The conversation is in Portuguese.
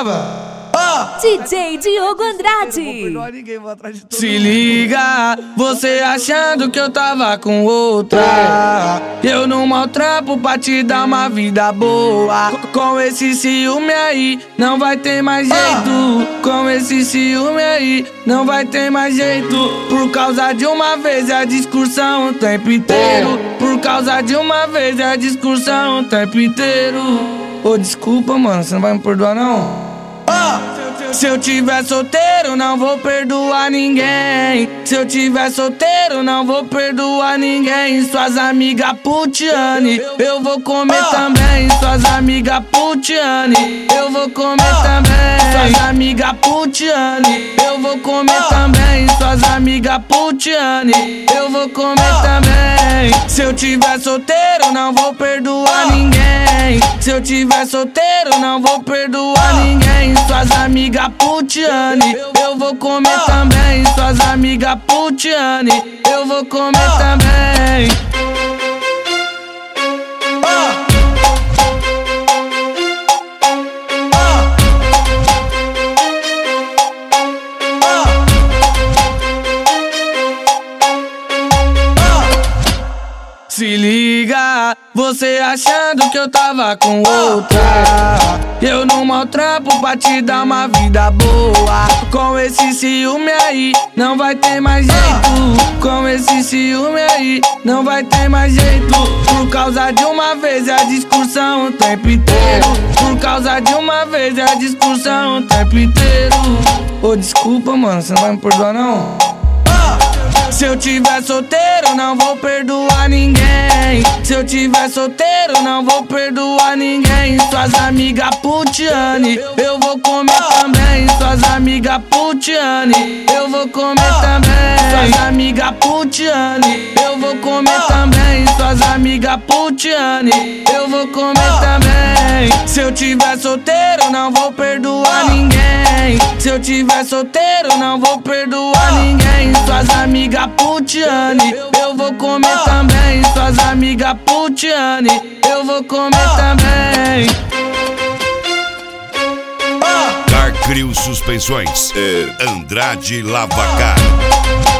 leva. DJ Diogo Andrade. Se liga, você achando que eu tava com outra. Eu não maltrapo pra te dar uma vida boa. Com esse ciúme aí, não vai ter mais jeito. Com esse ciúme aí, não vai ter mais jeito. Por causa de uma vez é a discussão o tempo inteiro. Por causa de uma vez é a discussão o tempo inteiro. Ô, desculpa, mano, você não vai me perdoar, não? Se eu tiver solteiro, não vou perdoar ninguém. Se eu tiver solteiro, não vou perdoar ninguém. Suas amigas putiane, eu vou comer também. Suas amigas putiane, eu vou comer também. Suas amigas putiane, eu vou comer também. Suas amigas putiane, eu vou comer também. Se eu tiver solteiro, não vou perdoar ninguém. Se eu tiver solteiro, não vou perdoar ninguém. Suas amigas putiane, eu vou comer também. Suas amigas putiane, eu vou comer também. Se liga, você achando que eu tava com outra. Eu não maltrapo pra te dar uma vida boa. Com esse ciúme aí, não vai ter mais jeito. Com esse ciúme aí, não vai ter mais jeito. Por causa de uma vez é a discussão o tempo inteiro. Por causa de uma vez é a discussão o tempo inteiro. Ô, desculpa, mano, você não vai me perdoar, não? Se eu tiver solteiro, não vou perdoar ninguém. Se eu tiver solteiro, não vou perdoar ninguém. Suas amigas putiane, eu vou comer também. Suas amigas putiane, eu vou comer também. Suas amigas putiane, eu vou comer também. Suas amigas putiane, eu vou comer também. Se eu tiver solteiro, não vou perdoar ninguém. Se eu tiver solteiro, não vou perdoar ninguém. Suas amigas putiane, eu vou comer também. Suas amigas putiane, eu vou comer também. Dark Crew Suspensões, Andrade Lavacar.